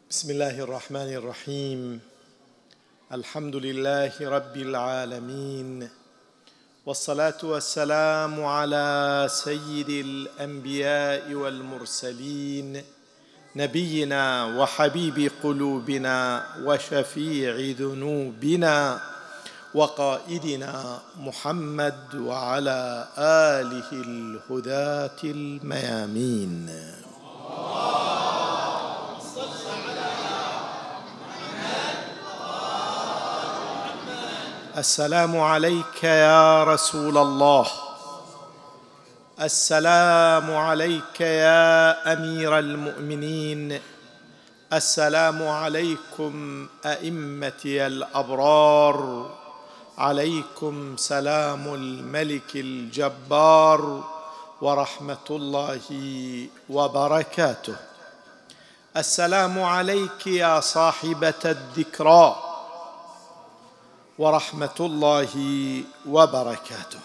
بسم الله الرحمن الرحيم. الحمد لله رب العالمين، والصلاة والسلام على سيد الأنبياء والمرسلين، نبينا وحبيب قلوبنا وشفيع ذنوبنا وقائدنا محمد وعلى آله الهداة الميامين. السلام عليك يا رسول الله، السلام عليك يا أمير المؤمنين، السلام عليكم أئمتي الأبرار، عليكم سلام الملك الجبار ورحمة الله وبركاته. السلام عليك يا صاحبة الذكرى ورحمة الله وبركاته.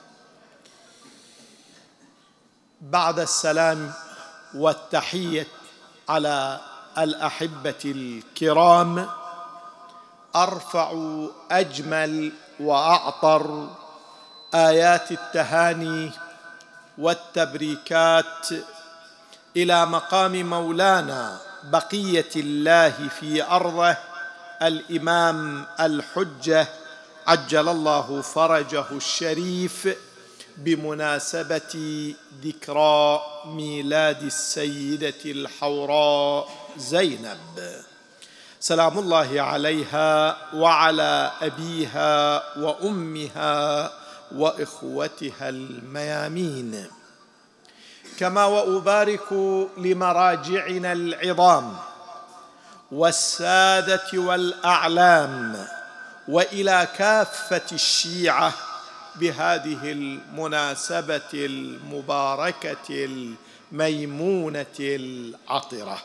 بعد السلام والتحية على الأحبة الكرام، أرفع أجمل وأعطر آيات التهاني والتبريكات إلى مقام مولانا بقية الله في أرضه الإمام الحجة عجل الله فرجه الشريف، بمناسبة ذكرى ميلاد السيدة الحوراء زينب، سلام الله عليها وعلى أبيها وأمها وإخوتها الميامين. كما وأبارك لمراجعنا العظام والسادة والأعلام، وإلى كافة الشيعة بهذه المناسبة المباركة الميمونة العطرة.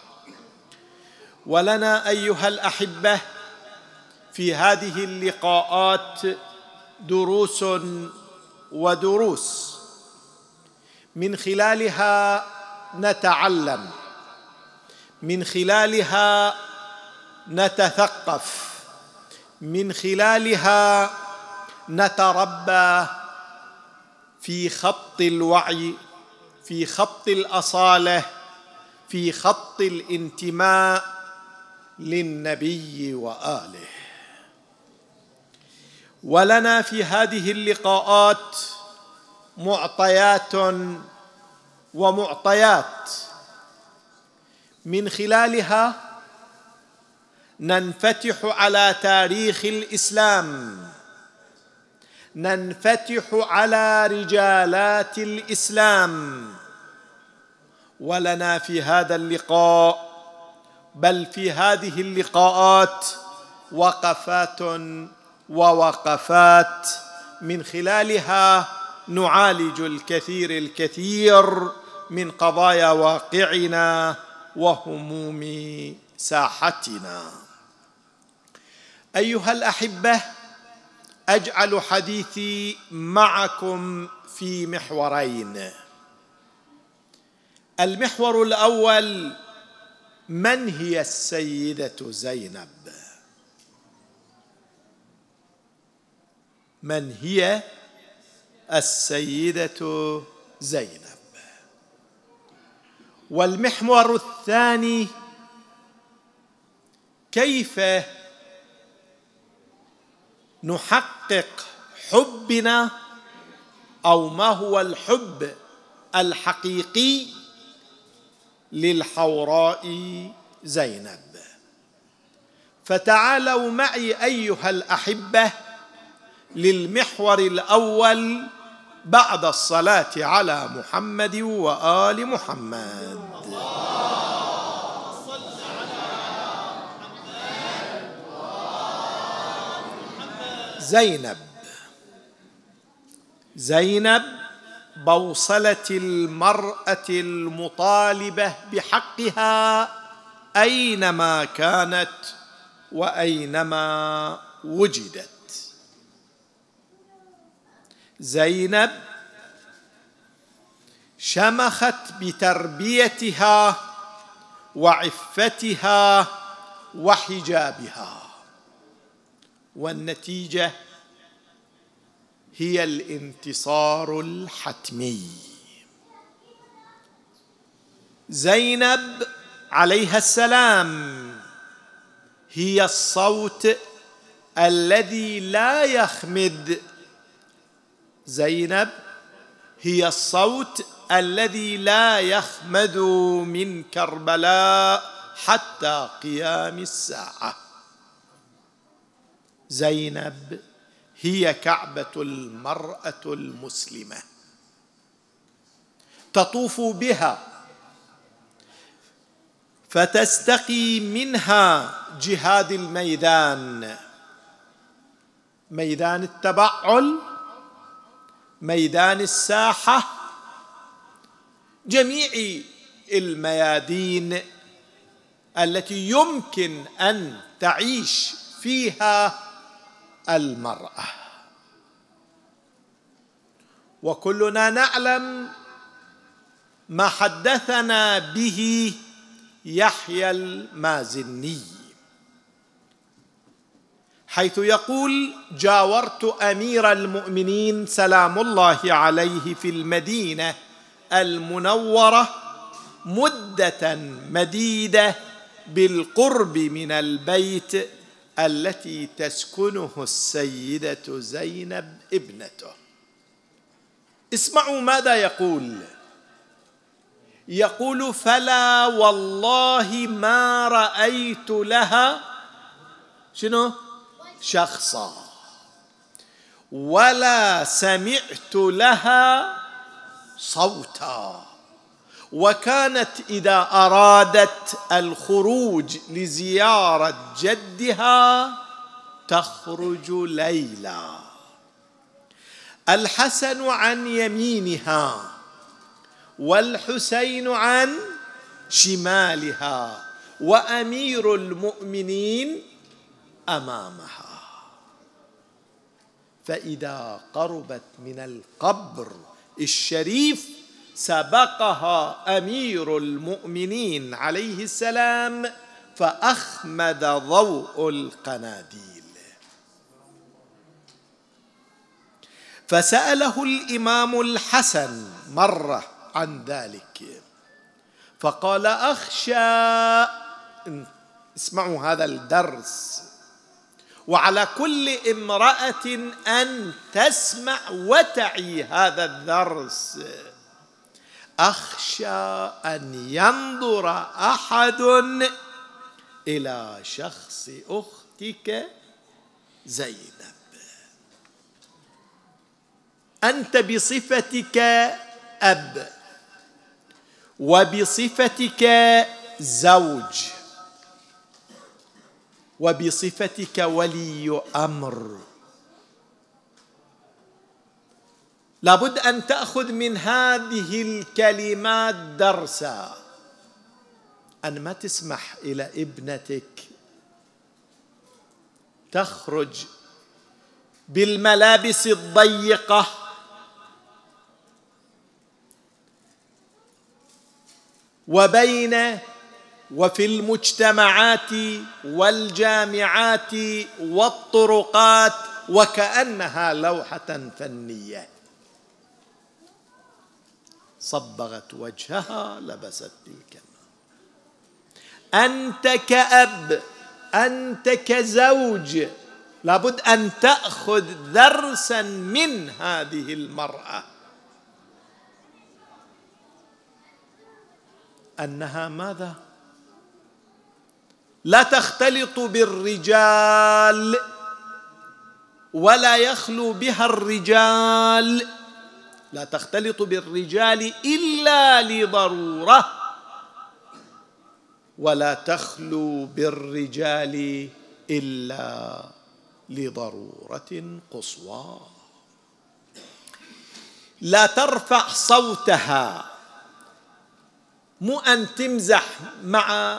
ولنا أيها الأحبة في هذه اللقاءات دروس ودروس، من خلالها نتعلم، من خلالها نتثقف، من خلالها نتربى في خط الوعي، في خط الأصالة، في خط الانتماء للنبي وآله. ولنا في هذه اللقاءات معطيات ومعطيات، من خلالها ننفتح على تاريخ الإسلام، ننفتح على رجالات الإسلام. ولنا في هذا اللقاء، بل في هذه اللقاءات، وقفات ووقفات من خلالها نعالج الكثير من قضايا واقعنا وهموم ساحتنا. أيها الأحبة، أجعل حديثي معكم في محورين. المحور الأول: من هي السيدة زينب؟ من هي السيدة زينب؟ والمحور الثاني: كيف نحقق حبنا، أو ما هو الحب الحقيقي للحوراء زينب؟ فتعالوا معي أيها الأحبة للمحور الأول بعد الصلاة على محمد وآل محمد. زينب بوصلة المرأة المطالبة بحقها أينما كانت وأينما وجدت. زينب شمخت بتربيتها وعفتها وحجابها، والنتيجة هي الانتصار الحتمي. زينب عليها السلام هي الصوت الذي لا يخمد، زينب هي الصوت الذي لا يخمد من كربلاء حتى قيام الساعة. زينب هي كعبة المرأة المسلمة، تطوف بها فتستقي منها جهاد الميدان، ميدان التبعل، ميدان الساحة، جميع الميادين التي يمكن أن تعيش فيها المرأة. وكلنا نعلم ما حدثنا به يحيى المازني، حيث يقول: جاورت أمير المؤمنين سلام الله عليه في المدينة المنورة مدة مديدة بالقرب من البيت التي تسكنه السيدة زينب ابنته. اسمعوا ماذا يقول. يقول: فلا والله ما رأيت لها شنو؟ شخصا، ولا سمعت لها صوتا، وكانت إذا أرادت الخروج لزيارة جدها تخرج ليلا، الحسن عن يمينها والحسين عن شمالها وأمير المؤمنين أمامها، فإذا قربت من القبر الشريف سبقها أمير المؤمنين عليه السلام فأخمد ضوء القناديل. فسأله الإمام الحسن مرة عن ذلك فقال: أخشى، اسمعوا هذا الدرس، وعلى كل امرأة أن تسمع وتعي هذا الدرس، أخشى أن ينظر أحد إلى شخص أختك زينب، أنت بصفتك أب وبصفتك زوج وبصفتك ولي أمر، لابد أن تأخذ من هذه الكلمات درسا، أن ما تسمح إلى ابنتك تخرج بالملابس الضيقة وفي المجتمعات والجامعات والطرقات وكأنها لوحة فنية، صبغت وجهها لبست تلك. أنت كأب، أنت كزوج، لابد أن تأخذ درسا من هذه المرأة، أنها ماذا؟ لا تختلط بالرجال ولا يخلو بها الرجال، لا تختلط بالرجال إلا لضرورة، ولا تخلو بالرجال إلا لضرورة قصوى. لا ترفع صوتها، مو أن تمزح مع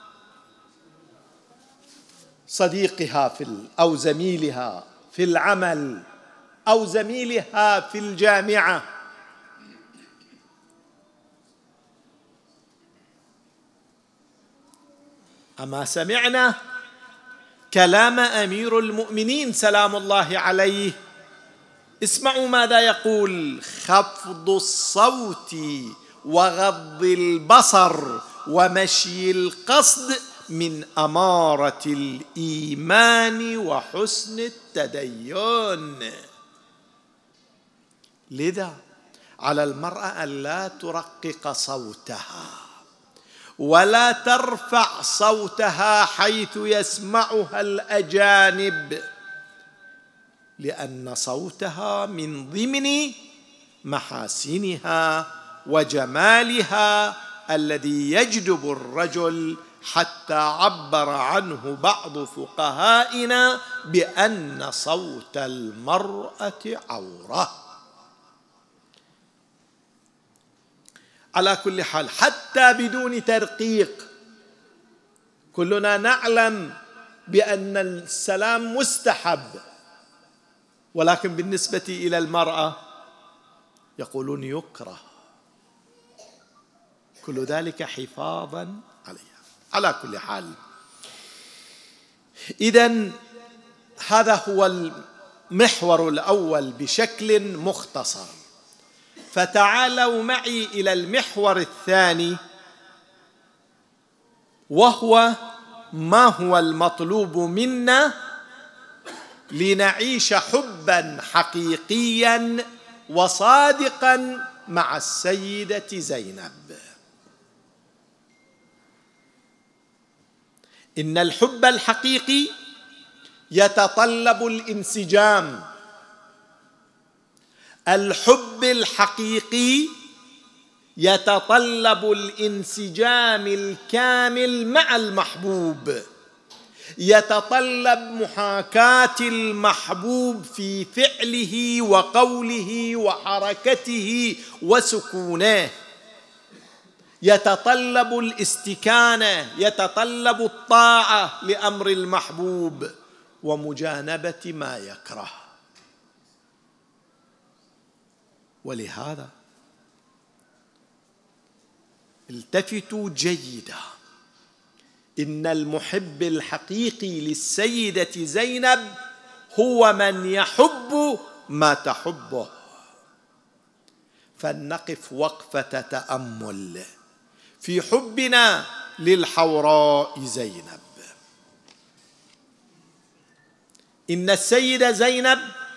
صديقها أو زميلها في العمل أو زميلها في الجامعة، أما سمعنا كلام أمير المؤمنين سلام الله عليه، اسمعوا ماذا يقول: خفض الصوت وغض البصر ومشي القصد من أمارة الإيمان وحسن التدين. لذا على المرأة أن لا ترقق صوتها ولا ترفع صوتها حيث يسمعها الأجانب، لأن صوتها من ضمن محاسنها وجمالها الذي يجذب الرجل، حتى عبر عنه بعض فقهائنا بأن صوت المرأة عورة. على كل حال، حتى بدون ترقيق، كلنا نعلم بأن السلام مستحب، ولكن بالنسبة إلى المرأة يقولون يكره، كل ذلك حفاظا عليها. على كل حال، إذن هذا هو المحور الأول بشكل مختصر. فتعالوا معي إلى المحور الثاني، وهو ما هو المطلوب منا لنعيش حبا حقيقيا وصادقا مع السيدة زينب. إن الحب الحقيقي يتطلب الانسجام. الحب الحقيقي يتطلب الانسجام الكامل مع المحبوب، يتطلب محاكاة المحبوب في فعله وقوله وحركته وسكونه، يتطلب الاستكانة، يتطلب الطاعة لأمر المحبوب ومجانبة ما يكره. ولهذا التفتوا جيدا، إن المحب الحقيقي للسيدة زينب هو من يحب ما تحبه. فلنقف وقفة تأمل في حبنا للحوراء زينب. إن السيدة زينب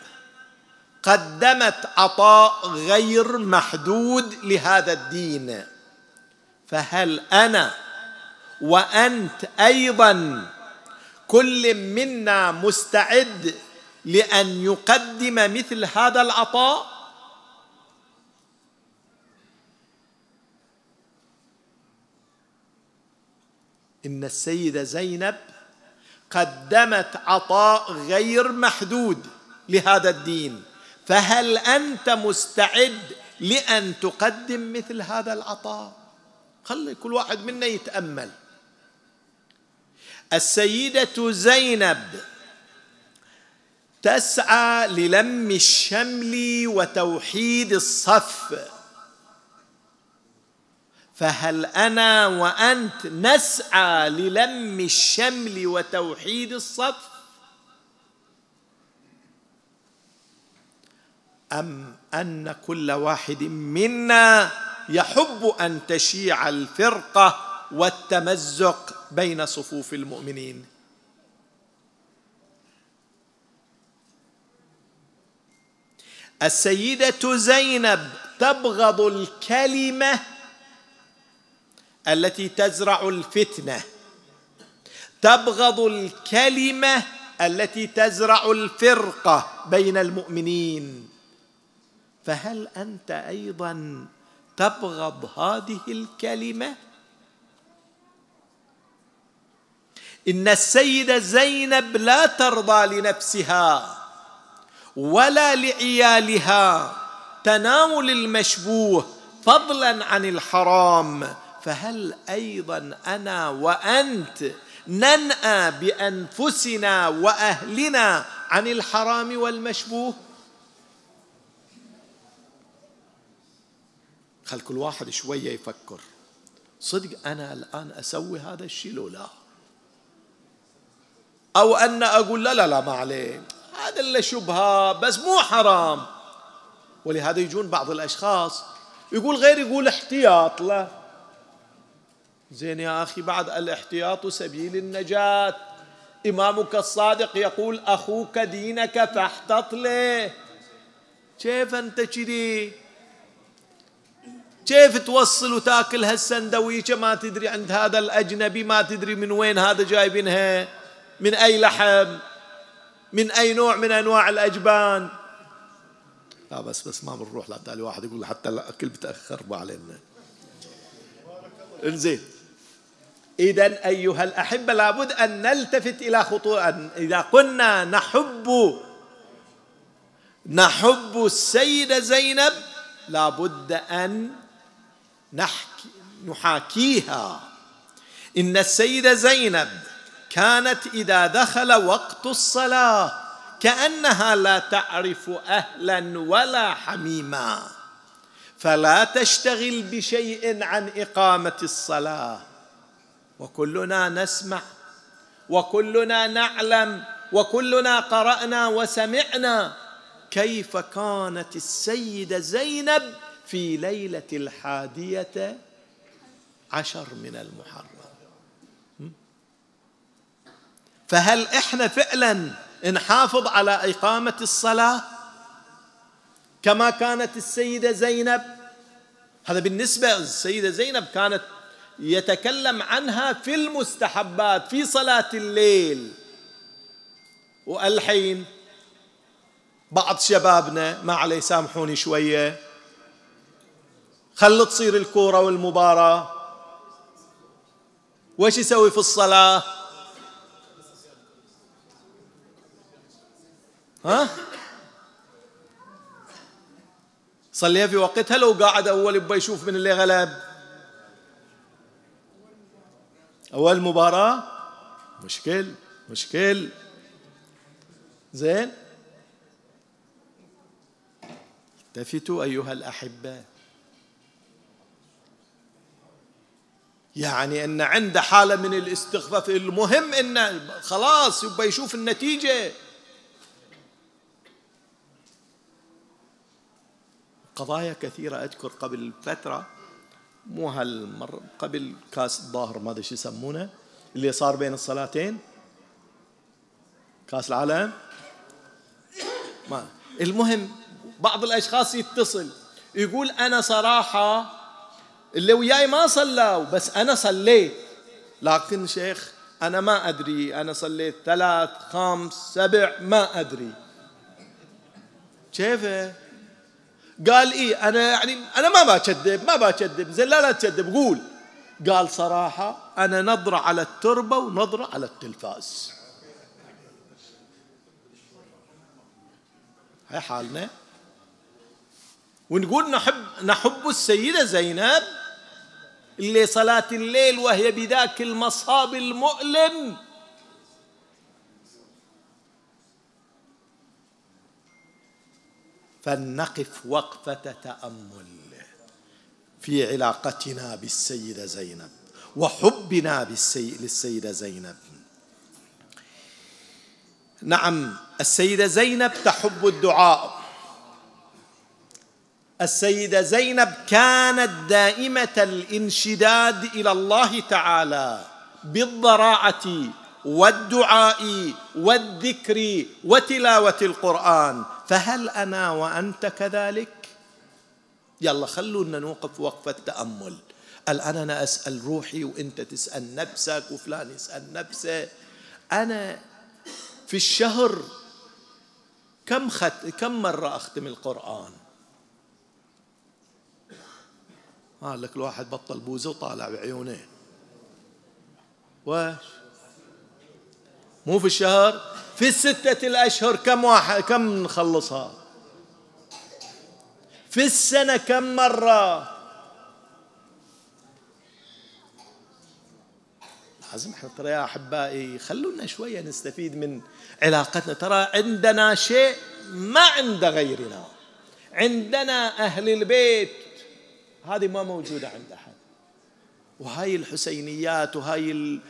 قدمت عطاء غير محدود لهذا الدين، فهل أنا وأنت أيضا كل منا مستعد لأن يقدم مثل هذا العطاء؟ إن السيدة زينب قدمت عطاء غير محدود لهذا الدين، فهل أنت مستعد لأن تقدم مثل هذا العطاء؟ خلي كل واحد منا يتأمل. السيدة زينب تسعى للم الشمل وتوحيد الصف، فهل أنا وأنت نسعى للم الشمل وتوحيد الصف؟ أم أن كل واحد منا يحب أن تشيع الفرقة والتمزق بين صفوف المؤمنين؟ السيدة زينب تبغض الكلمة التي تزرع الفتنة، تبغض الكلمة التي تزرع الفرقة بين المؤمنين، فهل أنت أيضا تبغض هذه الكلمة؟ إن السيدة زينب لا ترضى لنفسها ولا لعيالها تناول المشبوه فضلا عن الحرام، فهل أيضا أنا وأنت ننأى بأنفسنا وأهلنا عن الحرام والمشبوه؟ خل كل واحد شوية يفكر، صدق أنا الآن أسوي هذا الشيء لو لا؟ أو أن أقول لا لا لا ما عليه، هذا اللي شبهة بس مو حرام. ولهذا يجون بعض الأشخاص يقول غير يقول احتياط. لا زين يا أخي، بعد الاحتياط سبيل النجاة. إمامك الصادق يقول أخوك دينك فاحتط له. كيف أنت كذي؟ كيف توصل وتاكل هالسندويشة ما تدري عند هذا الأجنبي، ما تدري من وين هذا جايبينها، من أي لحم، من أي نوع من أنواع الأجبان. لا بس ما بنروح. لا تالي واحد يقول حتى الأكل بتأخر علينا. انزين، إذن أيها الأحبة لابد أن نلتفت إلى خطوة. إذا قلنا نحب السيدة زينب لابد أن نحاكيها. إن السيدة زينب كانت إذا دخل وقت الصلاة كأنها لا تعرف أهلا ولا حميما، فلا تشتغل بشيء عن إقامة الصلاة. وكلنا نسمع وكلنا نعلم وكلنا قرأنا وسمعنا كيف كانت السيدة زينب في ليلة 11 من المحرم. فهل إحنا فعلا نحافظ على إقامة الصلاة كما كانت السيدة زينب؟ هذا بالنسبة للسيدة زينب كانت يتكلم عنها في المستحبات في صلاة الليل. والحين بعض شبابنا ما عليه سامحوني شوية، خلت تصير الكورة والمباراة، وش يسوي في الصلاة؟ صليها في وقتها لو قاعد أول يبقى يشوف من اللي غلب أول مباراة. مشكل. زين، التفتوا أيها الأحبة. يعني أن عنده حالة من الاستخفاف، المهم أن خلاص يبقى يشوف النتيجة. قضايا كثيرة أذكر قبل فترة، مو هالمرة، قبل كاس الظاهر ما أدري شو يسمونه اللي صار بين الصلاتين، كاس العالم. المهم بعض الأشخاص يتصل يقول أنا صراحة اللي وياي ما صلوا بس أنا صليت، لكن شيخ أنا ما أدري، أنا صليت 3 5 7 ما أدري. كيف؟ قال إيه أنا ما بكذب. زين لا تكذب، قول. قال صراحة أنا نظرة على التربة ونظرة على التلفاز. هاي حالنا. ونقول نحب السيدة زينب اللي صلاة الليل وهي بذاك المصاب المؤلم فلنقف وقفة تأمل في علاقتنا بالسيدة زينب وحبنا للسيدة زينب. نعم، السيدة زينب تحب الدعاء. السيدة زينب كانت دائمة الانشداد إلى الله تعالى بالضراعة والدعاء والذكر وتلاوة القرآن. فهل أنا وأنت كذلك؟ يلا خلونا نوقف وقفة تأمل. الآن أنا أسأل روحي وأنت تسأل نفسك وفلان يسأل نفسه. أنا في الشهر كم مرة أختم القرآن؟ لك الواحد بطل بوزه وطالع بعيونه. واش مو في الشهر، في 6 الأشهر كم نخلصها؟ في السنة كم مرة؟ لازم احنا ترى يا أحبائي خلونا شوية نستفيد من علاقتنا. ترى عندنا شيء ما عند غيرنا، عندنا أهل البيت، هذه ما موجودة عند أحد. وهاي الحسينيات وهاي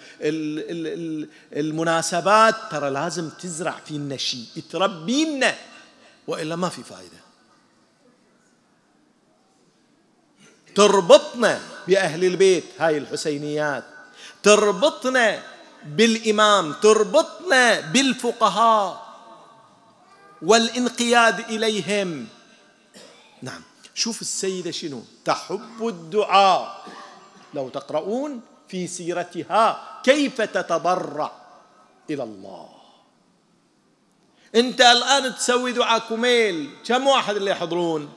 المناسبات ترى لازم تزرع فينا شيء، تربينا، وإلا ما في فائدة. تربطنا بأهل البيت هاي الحسينيات، تربطنا بالإمام، تربطنا بالفقهاء والانقياد إليهم. نعم، شوف السيدة شنو تحب الدعاء، لو تقرؤون في سيرتها كيف تتضرع إلى الله. أنت الآن تسوي دعاء كميل، كم واحد اللي يحضرون؟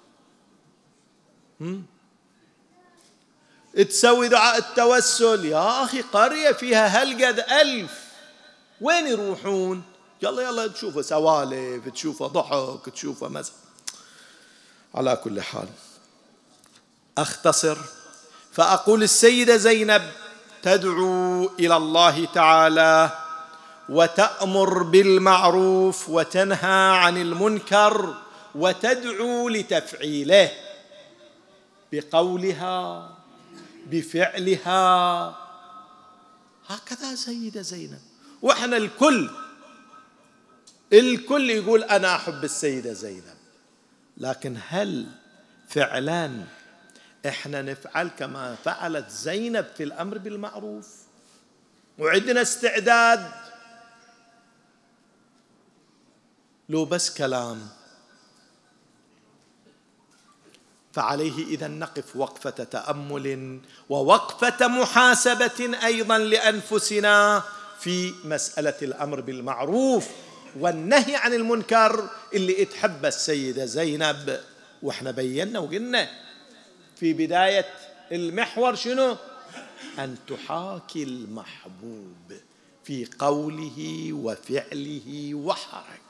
تسوي دعاء التوسل، يا أخي قرية فيها هالقد 1000، وين يروحون؟ يلا يلا تشوفه سوالف، تشوفه ضحك، تشوفه مزح. على كل حال أختصر فأقول السيدة زينب تدعو إلى الله تعالى وتأمر بالمعروف وتنهى عن المنكر وتدعو لتفعيله بقولها بفعلها. هكذا سيدة زينب. وإحنا الكل يقول أنا أحب السيدة زينب، لكن هل فعلا إحنا نفعل كما فعلت زينب في الأمر بالمعروف؟ وعندنا استعداد لو بس كلام؟ فعليه إذن نقف وقفة تأمل ووقفة محاسبة أيضا لأنفسنا في مسألة الأمر بالمعروف والنهي عن المنكر اللي تحب السيدة زينب. وإحنا بينا وقلنا في بداية المحور شنو؟ أن تحاكي المحبوب في قوله وفعله وحركته.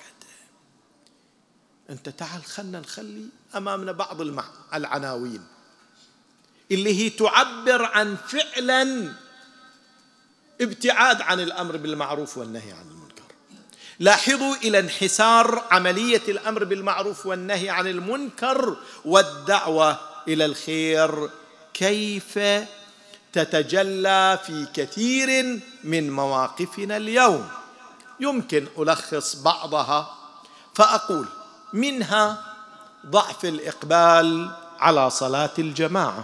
أنت تعال خلنا نخلي أمامنا بعض العناوين اللي هي تعبر عن فعلا ابتعاد عن الأمر بالمعروف والنهي عن المنكر. لاحظوا إلى انحسار عملية الأمر بالمعروف والنهي عن المنكر والدعوة إلى الخير كيف تتجلى في كثير من مواقفنا اليوم. يمكن ألخص بعضها فأقول منها ضعف الإقبال على صلاة الجماعة.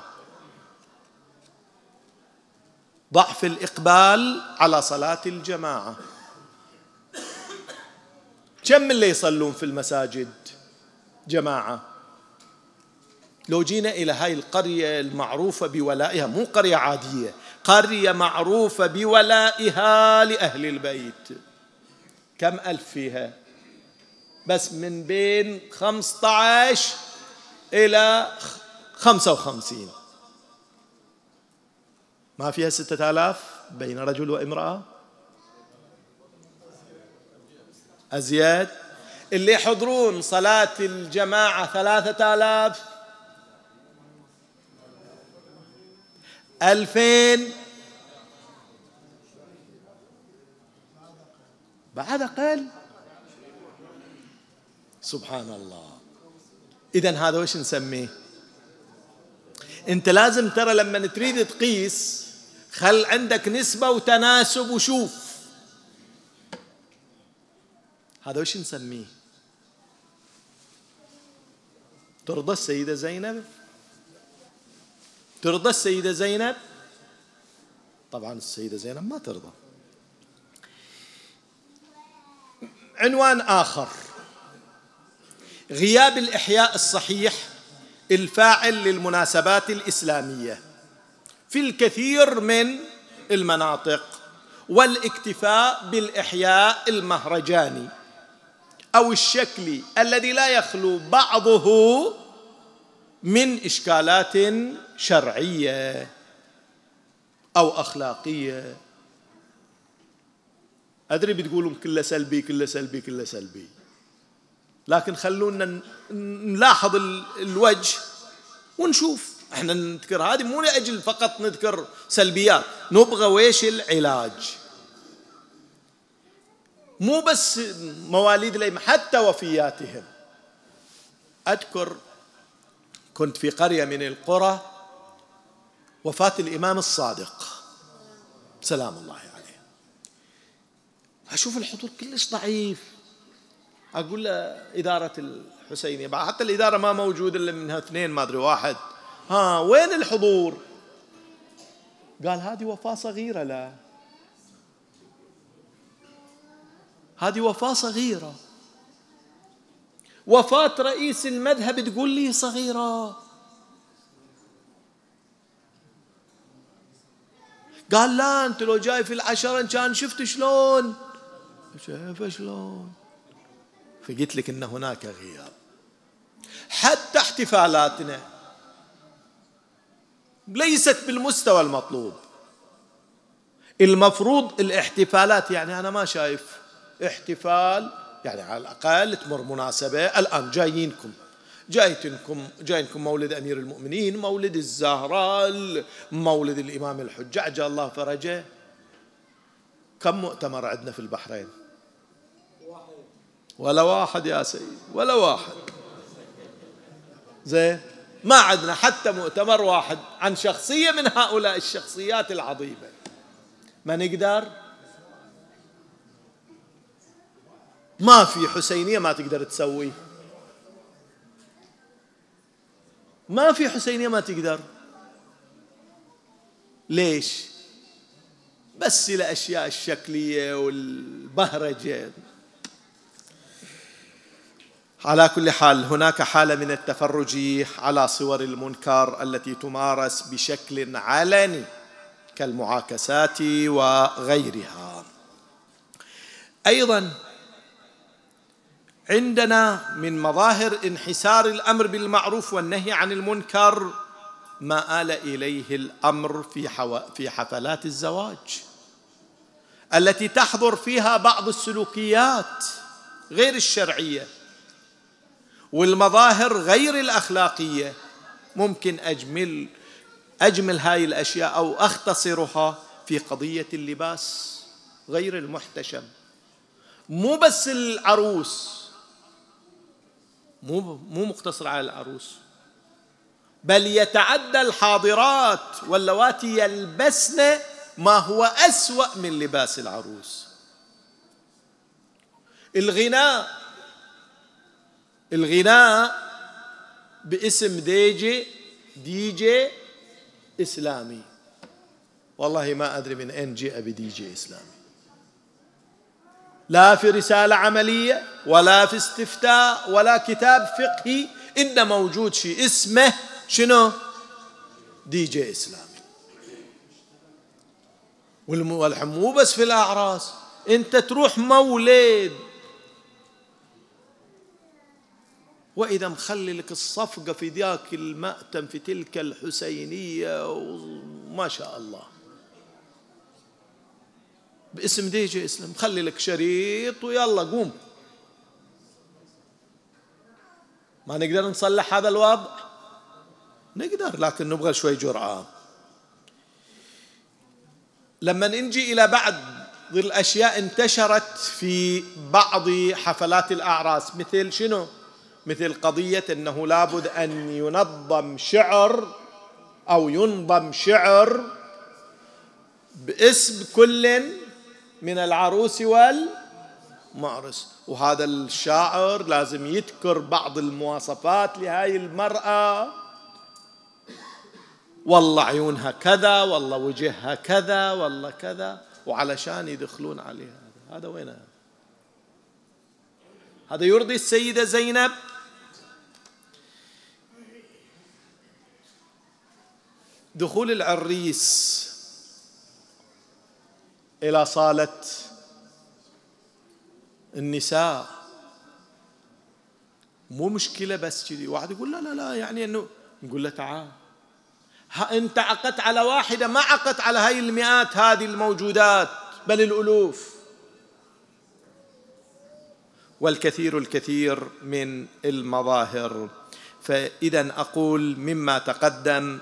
ضعف الإقبال على صلاة الجماعة. كم اللي يصلون في المساجد جماعة؟ لو جينا إلى هاي القرية المعروفة بولائها، مو قرية عادية، قرية معروفة بولائها لأهل البيت، كم ألف فيها؟ بس من بين 15 إلى 55، ما فيها 6000 بين رجل وامرأة؟ أزياد. اللي يحضرون صلاة الجماعة 3000، 2000، بعد أقل. سبحان الله. إذن هذا وش نسميه؟ أنت لازم ترى لما تريد تقيس خل عندك نسبة وتناسب وشوف هذا وش نسميه. ترضى السيدة زينب؟ ترضى السيدة زينب؟ طبعا السيدة زينب ما ترضى. عنوان آخر: غياب الإحياء الصحيح الفاعل للمناسبات الإسلامية في الكثير من المناطق، والاكتفاء بالإحياء المهرجاني أو الشكلي الذي لا يخلو بعضه من إشكالات شرعية أو أخلاقية. أدري بتقولون كله سلبي كله سلبي كله سلبي، لكن خلونا نلاحظ الوجه ونشوف. احنا نذكر هذه مو لأجل فقط نذكر سلبيات، نبغى ويش العلاج. مو بس مواليد الأئمة، حتى وفياتهم. أذكر كنت في قرية من القرى وفاة الإمام الصادق سلام الله عليه. أشوف الحضور كلش ضعيف. أقول له إدارة الحسينية، حتى الإدارة ما موجود إلا منها 2 ما أدري 1، وين الحضور؟ قال هذه وفاة صغيرة. لا، هذه وفاة صغيرة. وفاة رئيس المذهب تقول لي صغيرة؟ قال لا، أنت لو جاي في ال10 كان شفت شلون. شايف شلون؟ فقلت لك إن هناك غياب. حتى احتفالاتنا ليست بالمستوى المطلوب. المفروض الاحتفالات، يعني أنا ما شايف احتفال، يعني على الأقل تمر مناسبة. الآن جاينكم مولد أمير المؤمنين، مولد الزهراء، مولد الإمام الحجة عجل الله فرجه. كم مؤتمر عندنا في البحرين؟ ولا واحد يا سيد، ولا واحد. زين، ما عندنا حتى مؤتمر واحد عن شخصية من هؤلاء الشخصيات العظيمة. ما نقدر. ما في حسينية ما تقدر تسوي، ما في حسينية ما تقدر. ليش؟ بس الأشياء الشكلية والبهرجة. على كل حال، هناك حالة من التفرج على صور المنكر التي تمارس بشكل علني كالمعاكسات وغيرها. أيضا عندنا من مظاهر انحسار الأمر بالمعروف والنهي عن المنكر ما آل إليه الأمر في حفلات الزواج التي تحضر فيها بعض السلوكيات غير الشرعية والمظاهر غير الأخلاقية. ممكن أجمل هاي الأشياء أو أختصرها في قضية اللباس غير المحتشم. مو بس العروس، مو مقتصر على العروس، بل يتعدى الحاضرات واللواتي يلبسن ما هو أسوأ من لباس العروس. الغناء باسم دي جي إسلامي. والله ما أدري من أين جاء بدي جي إسلامي، لا في رسالة عملية ولا في استفتاء ولا كتاب فقهي إن موجود شيء اسمه شنو؟ دي جي إسلامي. مو بس في الأعراس، أنت تروح مولد وإذا مخلي لك الصفقة في ذاك المأتم في تلك الحسينية وما شاء الله باسم دي جي إسلام، مخلي لك شريط ويلا قوم. ما نقدر نصلح هذا الوضع؟ نقدر، لكن نبغى شوي جرأة. لما نجي إلى بعض الأشياء انتشرت في بعض حفلات الأعراس، مثل شنو؟ مثل قضية أنه لابد أن ينظم شعر باسم كل من العروس والمعرس، وهذا الشاعر لازم يذكر بعض المواصفات لهاي المرأة، والله عيونها كذا، والله وجهها كذا، والله كذا، وعلشان يدخلون عليها. هذا وين؟ هذا يرضي السيدة زينب؟ دخول العريس إلى صالة النساء مو مشكلة، بس كذي واحد يقول لا يعني أنه نقول له تعال، أنت عقدت على واحدة، ما عقدت على هاي المئات هذه الموجودات بل الألوف. والكثير من المظاهر. فإذا أقول مما تقدم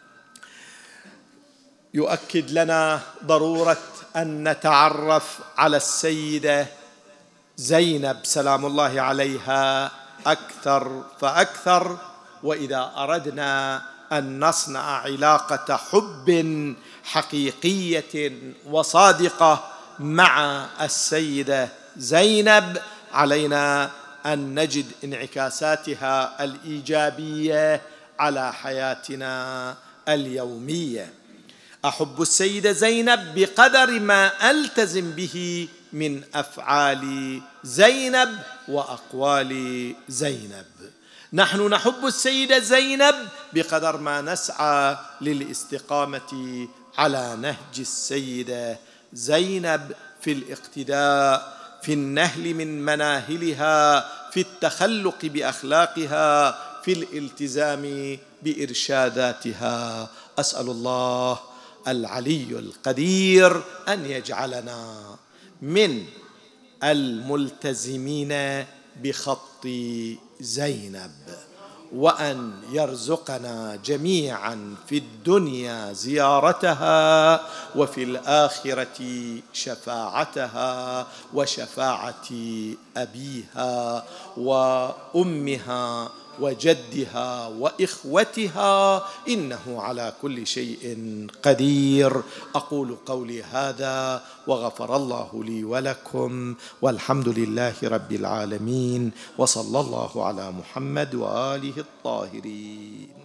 يؤكد لنا ضرورة أن نتعرف على السيدة زينب سلام الله عليها أكثر فأكثر، وإذا أردنا أن نصنع علاقة حب حقيقية وصادقة مع السيدة زينب. علينا أن نجد انعكاساتها الإيجابية على حياتنا اليومية. أحب السيدة زينب بقدر ما ألتزم به من أفعال زينب وأقوال زينب. نحن نحب السيدة زينب بقدر ما نسعى للاستقامة على نهج السيدة زينب في الاقتداء، في النهل من مناهلها، في التخلق بأخلاقها، في الالتزام بإرشاداتها. أسأل الله العلي القدير أن يجعلنا من الملتزمين بخط زينب، وأن يرزقنا جميعا في الدنيا زيارتها، وفي الآخرة شفاعتها وشفاعة أبيها وأمها وجدها وإخوتها، إنه على كل شيء قدير. أقول قولي هذا وغفر الله لي ولكم، والحمد لله رب العالمين، وصلى الله على محمد وآله الطاهرين.